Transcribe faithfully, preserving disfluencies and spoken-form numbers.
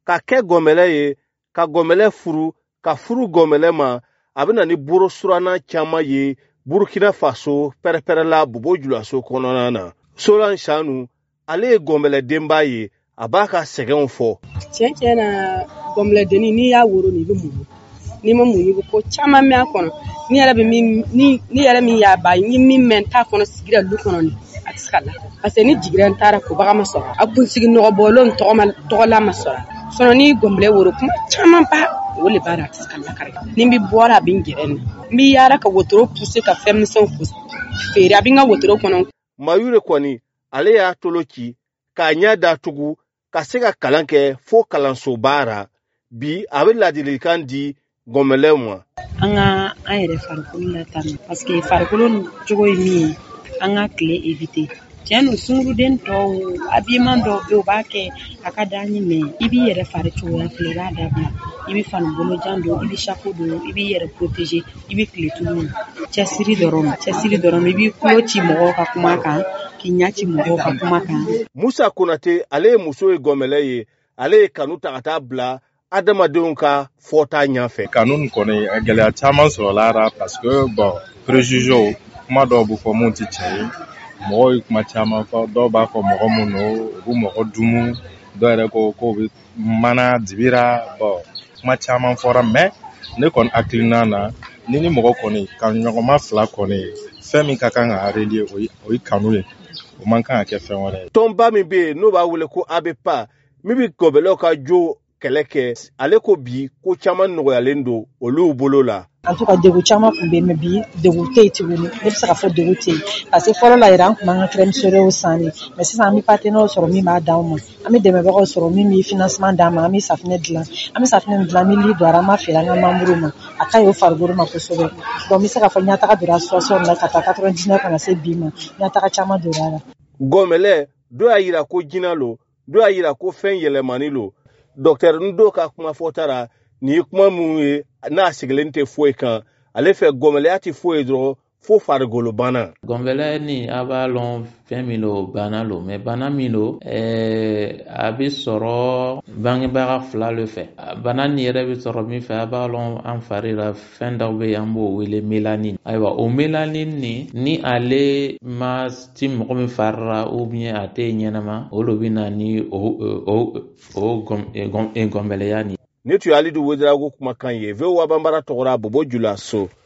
ka kɛ gɔnbɛlɛ ye ka gɔnbɛlɛ furu ka furu gɔnbɛlɛ ma a bɛ na ni boro suranna caman ye Burkina Faso pɛrɛpɛrɛla Bobo Julaso kɔnɔna na. Solan Shanu ale ye gɔnbɛlɛ denba ye a b'a ka sɛgɛnw fɔ. Tiɲɛ tiɲɛ na gɔnbɛlɛ denni n'i y'a woro ni bɛ muɲu n'i ma muɲu ko caman mɛn a kɔnɔ ni yɛrɛ bɛ min ni ni yɛrɛ min y'a ba ni min mɛn t'a kɔnɔ sigira lu kɔnɔ ni a tɛ se ka la parce que ni jigira taara ko baga ma sɔrɔ a kunsigi nɔgɔbɔlen tɔgɔma tɔgɔla ma sɔrɔ sɔnɔ ni gɔnbɛlɛ woro kuma caman ba o le b'a a tɛ se ka lakari ni bɛ bɔra a bɛ n gɛrɛ na n bɛ yaara ka wotoro puse ka fɛn misɛnw feere a bɛ n ka wotoro kɔnɔ. Mayure kɔni ale y'a tolo ci k'a ɲɛ datugu ka se ka kalan kɛ fo kalanso baara bi a bɛ ladilikan di gɔnbɛlɛw ma. An ka an yɛrɛ farikolo latanu parce que farikolo cogo ye min ye an ka tile éviter tiɲɛ don sunguruden dɔw habillement dɔw bɛ yen u b'a kɛ a ka d'an ye mais i b'i yɛrɛ fari cogoya filɛ i b'a dabila i bɛ fani bolojan don i bɛ chapeau don i b'i yɛrɛ protéger i bɛ tile tulu cɛsiri dɔrɔn cɛsiri dɔrɔn i b'i tulo ci mɔgɔw ka kuma kan k'i ɲɛ ci mɔgɔw ka kuma kan. Musa Konate ale ye muso ye gɔnbɛlɛ ye ale ye kanu ta ka taa bila adamadenw ka fɔta ɲɛfɛ. Kanu nin kɔni gɛlɛya caman sɔrɔla la parce que bon préjugés kuma dɔw bɛ fɔ mun tɛ tiɲɛ ye mɔgɔw ye kuma caman fɔ dɔw b'a fɔ mɔgɔ mun don u bɛ mɔgɔ dumu dɔw yɛrɛ ko k'o bɛ mana dibira bon kuma caman fɔra mais ne kɔni hakilina na ni ni mɔgɔ kɔni ka ɲɔgɔnma fila kɔni fɛn min ka kan ka relier o ye kanu ye o man kan ka kɛ fɛn wɛrɛ ye. Tɔnba min bɛ yen n'o b'a wele ko A B P A min bɛ gɔnbɛlɛw ka jo kɛlɛ kɛ ale ko bi ko caman nɔgɔyalen don olu bolo la. En tout cas degun caman kun bɛ yen mais bi degun tɛ yen tuguni ne bɛ se ka fɔ degun tɛ yen parce que fɔlɔ la yɛrɛ an tun b'an ka crème solaire san de mais sisan an bɛ partenaire sɔrɔ min b'a d'anw ma an bɛ dɛmɛbagaw sɔrɔ min bɛ financement d'an ma an bɛ safinɛ dilan an bɛ safinɛ dilan min li don an b'a feere an ka membres ma a ka ɲi o farikolo ma kosɛbɛ donc n bɛ se ka fɔ n ɲɛ taga donna association la ka taa quatre-vingt-dix-neuf ka na se bi ma n ɲɛ taga caman donna la. Gɔnbɛlɛ dɔw y'a jira ko jinɛ lo dɔw y'a jira ko fɛn yɛlɛmani lo Docteur Ndo ka kuma fɔtara ni kuma mun ye n'a sigilen tɛ foyi kan ale fɛ gɔnbɛlɛya tɛ foyi dɔrɔn fo farikolo bana. Gɔnbɛlɛ ni a b'a lɔn fɛn min lo bana lo mais bana min lo ɛɛ a bɛ sɔrɔ bangebaga fila le fɛ bana ni yɛrɛ bɛ sɔrɔ min fɛ a b'a lɔn an fari la fɛn dɔw bɛ yen an b'o wele mélanine ayiwa o mélanine ni ni ale ma ti mɔgɔ min fari la ou bien a tɛ ɲɛnama o lo bɛ na ni o o o gɔnbɛlɛya ni. Ne tun ye Alidu Wederawogo kumakan ye V O A Banbara tɔgɔra Bobo Julaso.